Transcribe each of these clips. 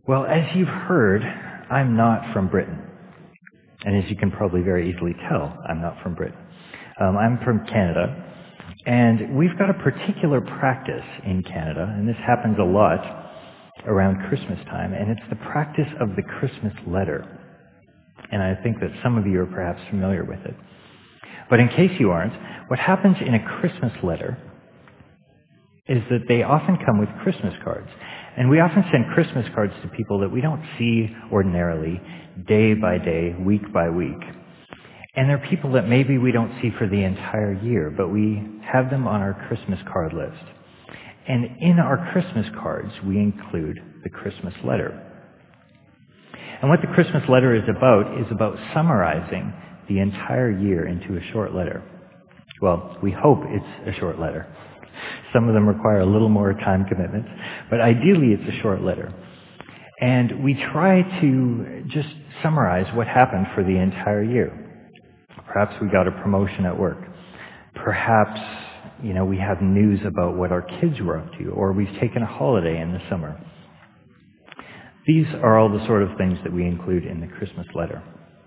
Well, as you've heard, I'm not from Britain. And as you can probably very easily tell, I'm not from Britain. I'm from Canada, and we've got a particular practice in Canada, and this happens a lot around Christmas time, and it's the practice of the Christmas letter. And I think that some of you are perhaps familiar with it. But in case you aren't, what happens in a Christmas letter is that they often come with Christmas cards. And we often send Christmas cards to people that we don't see ordinarily, day by day, week by week. And they're people that maybe we don't see for the entire year, but we have them on our Christmas card list. And in our Christmas cards, we include the Christmas letter. And what the Christmas letter is about summarizing the entire year into a short letter. Well, we hope it's a short letter. Some of them require a little more time commitment, but ideally it's a short letter. And we try to just summarize what happened for the entire year. Perhaps we got a promotion at work. Perhaps, we have news about what our kids were up to, or we've taken a holiday in the summer. These are all the sort of things that we include in the Christmas letter.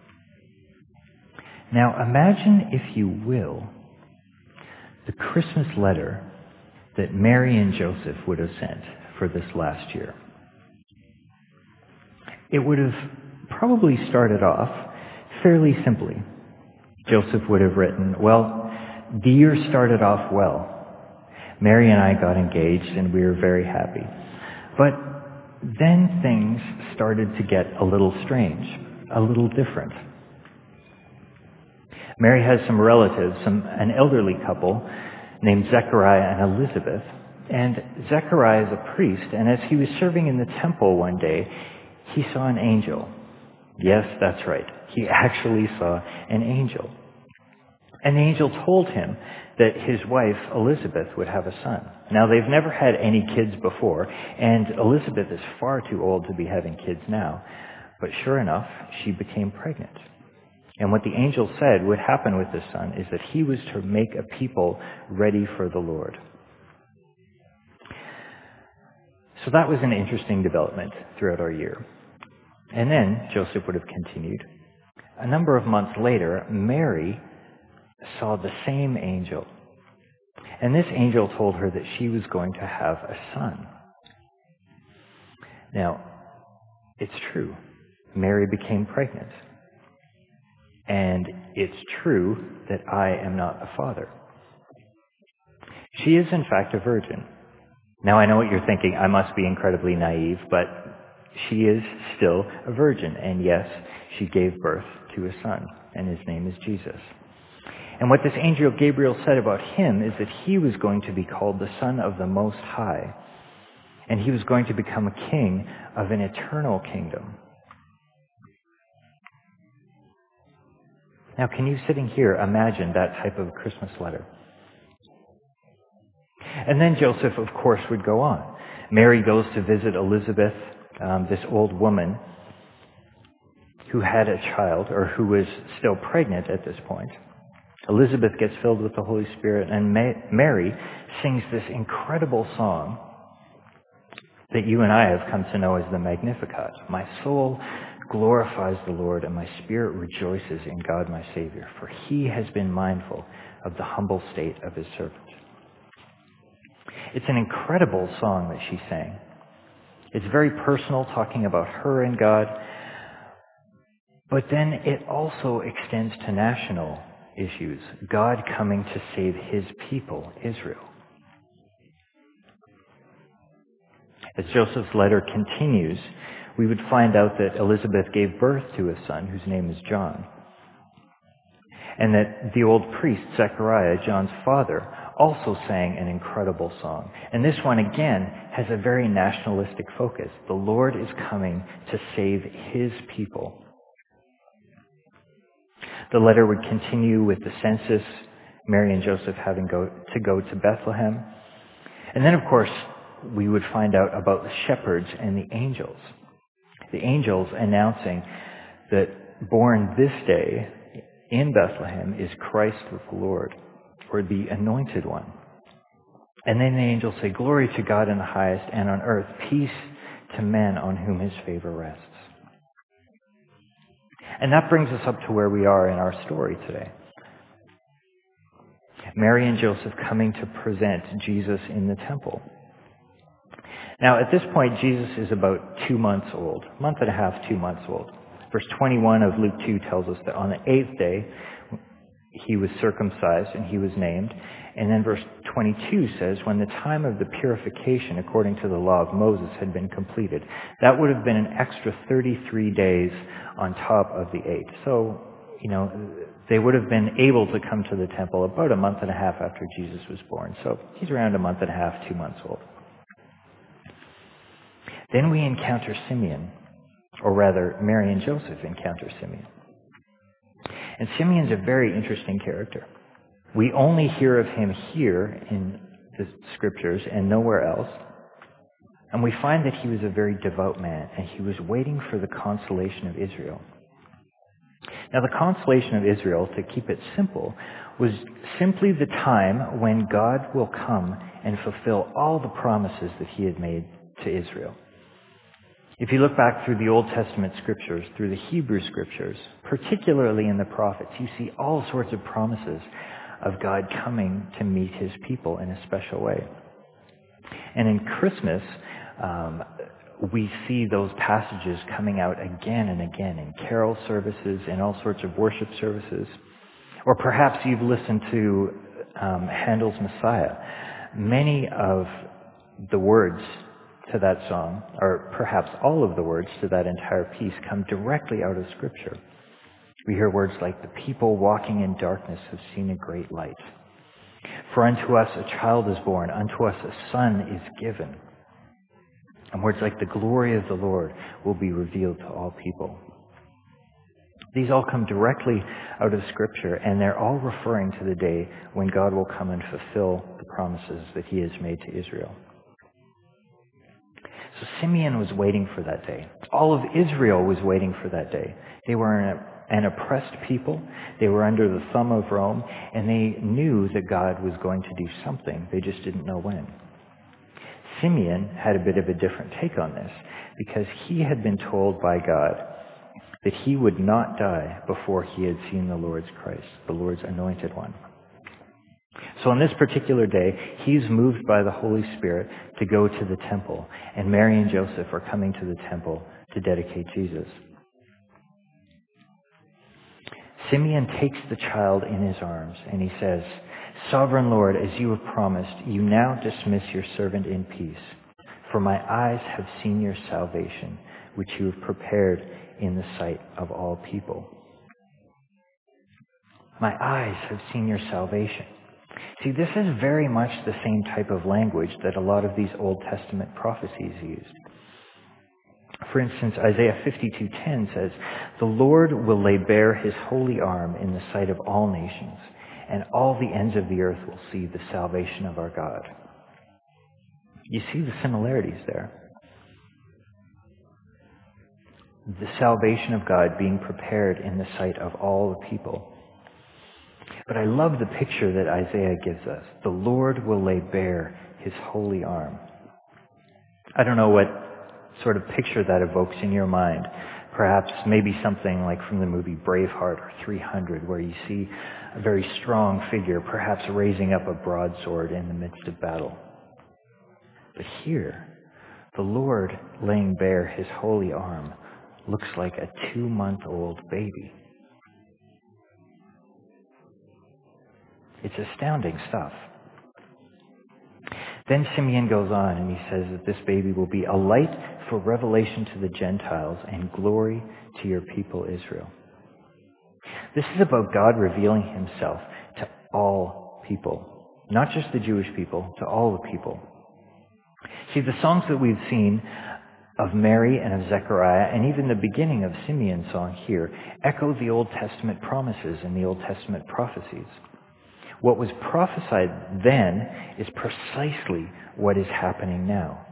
Now imagine, if you will, the Christmas letter that Mary and Joseph would have sent for this last year. It would have probably started off fairly simply. Joseph would have written, well, the year started off well. Mary and I got engaged and we were very happy. But then things started to get a little strange, a little different. Mary has some relatives, an elderly couple named Zechariah and Elizabeth. And Zechariah is a priest, and as he was serving in the temple one day, he saw an angel. Yes, that's right. He actually saw an angel. And the angel told him that his wife, Elizabeth, would have a son. Now, they've never had any kids before, and Elizabeth is far too old to be having kids now. But sure enough, she became pregnant. And what the angel said would happen with this son is that he was to make a people ready for the Lord. So that was an interesting development throughout our year. And then Joseph would have continued. A number of months later, Mary saw the same angel. And this angel told her that she was going to have a son. Now, it's true. Mary became pregnant. And it's true that I am not a father. She is, in fact, a virgin. Now, I know what you're thinking. I must be incredibly naive, but she is still a virgin. And yes, she gave birth to a son, and his name is Jesus. And what this angel Gabriel said about him is that he was going to be called the Son of the Most High, and he was going to become a king of an eternal kingdom. Now, can you, sitting here, imagine that type of Christmas letter? And then Joseph, of course, would go on. Mary goes to visit Elizabeth, this old woman who had a child, or who was still pregnant at this point. Elizabeth gets filled with the Holy Spirit, and Mary sings this incredible song that you and I have come to know as the Magnificat. My soul glorifies the Lord, and my spirit rejoices in God my Savior, for he has been mindful of the humble state of his servant. It's an incredible song that she sang. It's very personal, talking about her and God, but then it also extends to national issues. God coming to save his people, Israel. As Joseph's letter continues, we would find out that Elizabeth gave birth to a son whose name is John. And that the old priest, Zechariah, John's father, also sang an incredible song. And this one, again, has a very nationalistic focus. The Lord is coming to save his people. The letter would continue with the census, Mary and Joseph having to go to Bethlehem. And then, of course, we would find out about the shepherds and the angels. The angels announcing that born this day in Bethlehem is Christ the Lord, or the Anointed One. And then the angels say, "Glory to God in the highest, and on earth peace to men on whom his favor rests. And that brings us up to where we are in our story today. Mary and Joseph coming to present Jesus in the temple. Now, at this point, Jesus is about 2 months old, month and a half, 2 months old. Verse 21 of Luke 2 tells us that on the 8th day, he was circumcised and he was named. And then verse 22 says, when the time of the purification according to the law of Moses had been completed, that would have been an extra 33 days on top of the 8. So, they would have been able to come to the temple about a month and a half after Jesus was born. So he's around a month and a half, 2 months old. Then we encounter Simeon, or rather, Mary and Joseph encounter Simeon. And Simeon's a very interesting character. We only hear of him here in the scriptures and nowhere else. And we find that he was a very devout man, and he was waiting for the consolation of Israel. Now, the consolation of Israel, to keep it simple, was simply the time when God will come and fulfill all the promises that he had made to Israel. If you look back through the Old Testament scriptures, through the Hebrew scriptures, particularly in the prophets, you see all sorts of promises of God coming to meet his people in a special way. And in Christmas, we see those passages coming out again and again in carol services and all sorts of worship services. Or perhaps you've listened to Handel's Messiah. Many of the words to that song, or perhaps all of the words to that entire piece, come directly out of Scripture. We hear words like, the people walking in darkness have seen a great light. For unto us a child is born, unto us a son is given. And words like, the glory of the Lord will be revealed to all people. These all come directly out of Scripture, and they're all referring to the day when God will come and fulfill the promises that he has made to Israel. So Simeon was waiting for that day. All of Israel was waiting for that day. They were an oppressed people. They were under the thumb of Rome, and they knew that God was going to do something. They just didn't know when. Simeon had a bit of a different take on this, because he had been told by God that he would not die before he had seen the Lord's Christ, the Lord's anointed one. So on this particular day, he's moved by the Holy Spirit to go to the temple, and Mary and Joseph are coming to the temple to dedicate Jesus. Simeon takes the child in his arms, and he says, Sovereign Lord, as you have promised, you now dismiss your servant in peace. For my eyes have seen your salvation, which you have prepared in the sight of all people. My eyes have seen your salvation. See, this is very much the same type of language that a lot of these Old Testament prophecies used. For instance, Isaiah 52:10 says, The Lord will lay bare his holy arm in the sight of all nations, and all the ends of the earth will see the salvation of our God. You see the similarities there. The salvation of God being prepared in the sight of all the people. But I love the picture that Isaiah gives us. The Lord will lay bare his holy arm. I don't know what sort of picture that evokes in your mind. Perhaps maybe something like from the movie Braveheart or 300, where you see a very strong figure, perhaps raising up a broadsword in the midst of battle. But here, the Lord laying bare his holy arm looks like a 2-month-old baby. It's astounding stuff. Then Simeon goes on and he says that this baby will be a light for revelation to the Gentiles and glory to your people Israel. This is about God revealing himself to all people, not just the Jewish people, to all the people. See, the songs that we've seen of Mary and of Zechariah, and even the beginning of Simeon's song here, echo the Old Testament promises and the Old Testament prophecies. What was prophesied then is precisely what is happening now.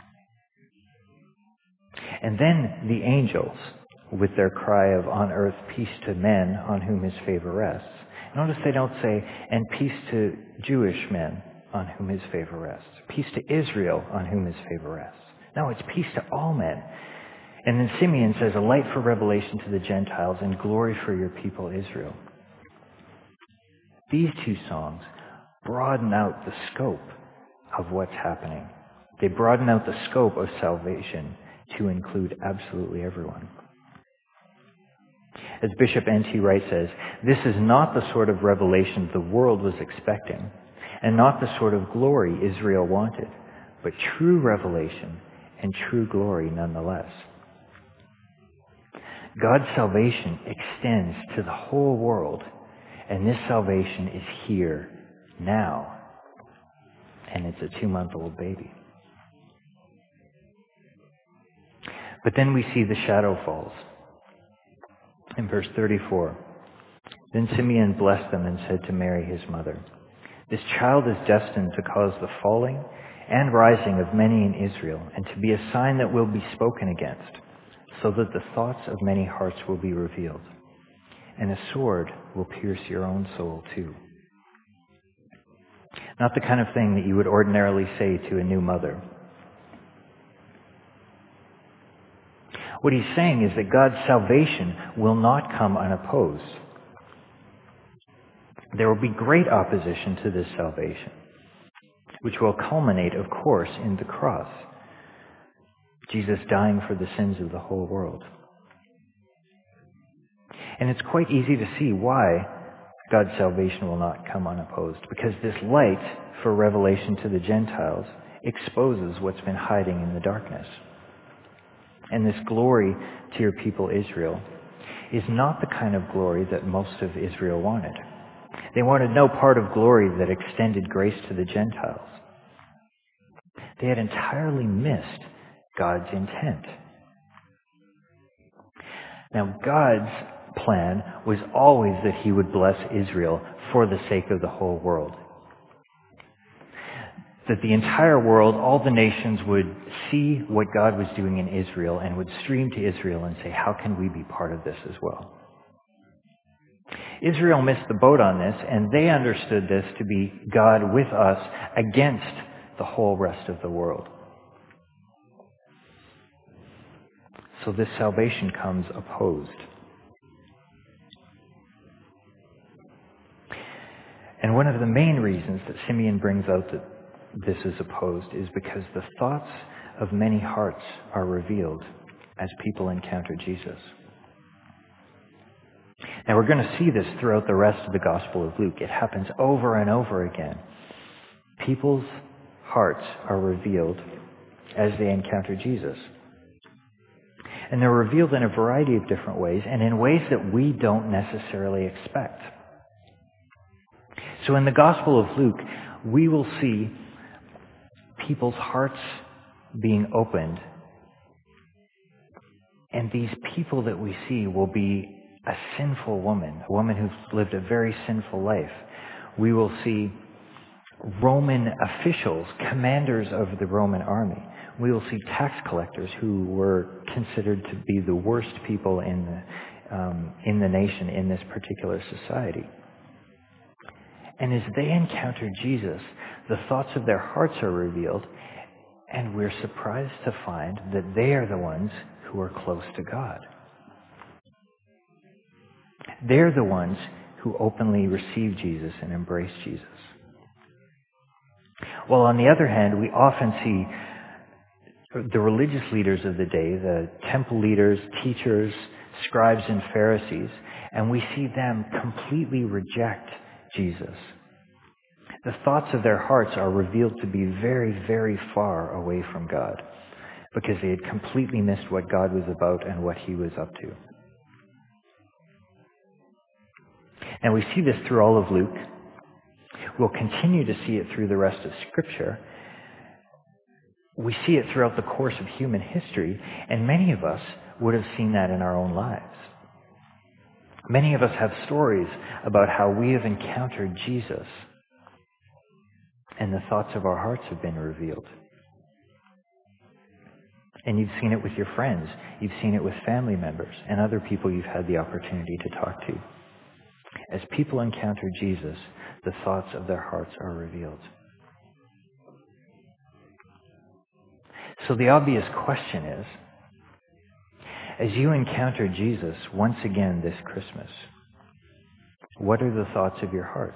And then the angels, with their cry of on earth peace to men on whom his favor rests. Notice they don't say, and peace to Jewish men on whom his favor rests. Peace to Israel on whom his favor rests. No, it's peace to all men. And then Simeon says, a light for revelation to the Gentiles and glory for your people Israel. These two songs broaden out the scope of what's happening. They broaden out the scope of salvation to include absolutely everyone. As Bishop N.T. Wright says, this is not the sort of revelation the world was expecting, and not the sort of glory Israel wanted, but true revelation and true glory nonetheless. God's salvation extends to the whole world, and this salvation is here, now, and it's a 2-month-old baby. But then we see the shadow falls. In verse 34, then Simeon blessed them and said to Mary his mother, this child is destined to cause the falling and rising of many in Israel, and to be a sign that will be spoken against, so that the thoughts of many hearts will be revealed, and a sword will pierce your own soul too. Not the kind of thing that you would ordinarily say to a new mother. What he's saying is that God's salvation will not come unopposed. There will be great opposition to this salvation, which will culminate, of course, in the cross, Jesus dying for the sins of the whole world. And it's quite easy to see why God's salvation will not come unopposed, because this light for revelation to the Gentiles exposes what's been hiding in the darkness. And this glory to your people Israel is not the kind of glory that most of Israel wanted. They wanted no part of glory that extended grace to the Gentiles. They had entirely missed God's intent. Now, God's plan was always that he would bless Israel for the sake of the whole world. That the entire world, all the nations, would see what God was doing in Israel and would stream to Israel and say, how can we be part of this as well? Israel missed the boat on this, and they understood this to be God with us against the whole rest of the world. So this salvation comes opposed. And one of the main reasons that Simeon brings out that this is opposed is because the thoughts of many hearts are revealed as people encounter Jesus. Now we're going to see this throughout the rest of the Gospel of Luke. It happens over and over again. People's hearts are revealed as they encounter Jesus. And they're revealed in a variety of different ways, and in ways that we don't necessarily expect. So in the Gospel of Luke, we will see people's hearts being opened. And these people that we see will be a sinful woman, a woman who's lived a very sinful life. We will see Roman officials, commanders of the Roman army. We will see tax collectors who were considered to be the worst people in the nation, in this particular society. And as they encounter Jesus, the thoughts of their hearts are revealed, and we're surprised to find that they are the ones who are close to God. They're the ones who openly receive Jesus and embrace Jesus. While on the other hand, we often see the religious leaders of the day, the temple leaders, teachers, scribes, and Pharisees, and we see them completely reject Jesus. The thoughts of their hearts are revealed to be very, very far away from God, because they had completely missed what God was about and what he was up to. And we see this through all of Luke. We'll continue to see it through the rest of Scripture. We see it throughout the course of human history, and many of us would have seen that in our own lives. Many of us have stories about how we have encountered Jesus, and the thoughts of our hearts have been revealed. And you've seen it with your friends. You've seen it with family members and other people you've had the opportunity to talk to. As people encounter Jesus, the thoughts of their hearts are revealed. So the obvious question is, as you encounter Jesus once again this Christmas, what are the thoughts of your heart?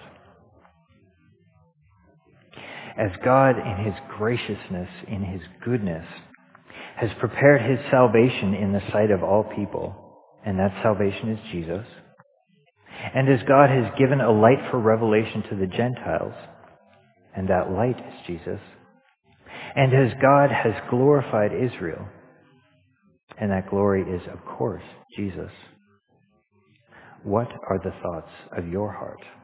As God, in his graciousness, in his goodness, has prepared his salvation in the sight of all people, and that salvation is Jesus, and as God has given a light for revelation to the Gentiles, and that light is Jesus, and as God has glorified Israel, and that glory is, of course, Jesus, what are the thoughts of your heart?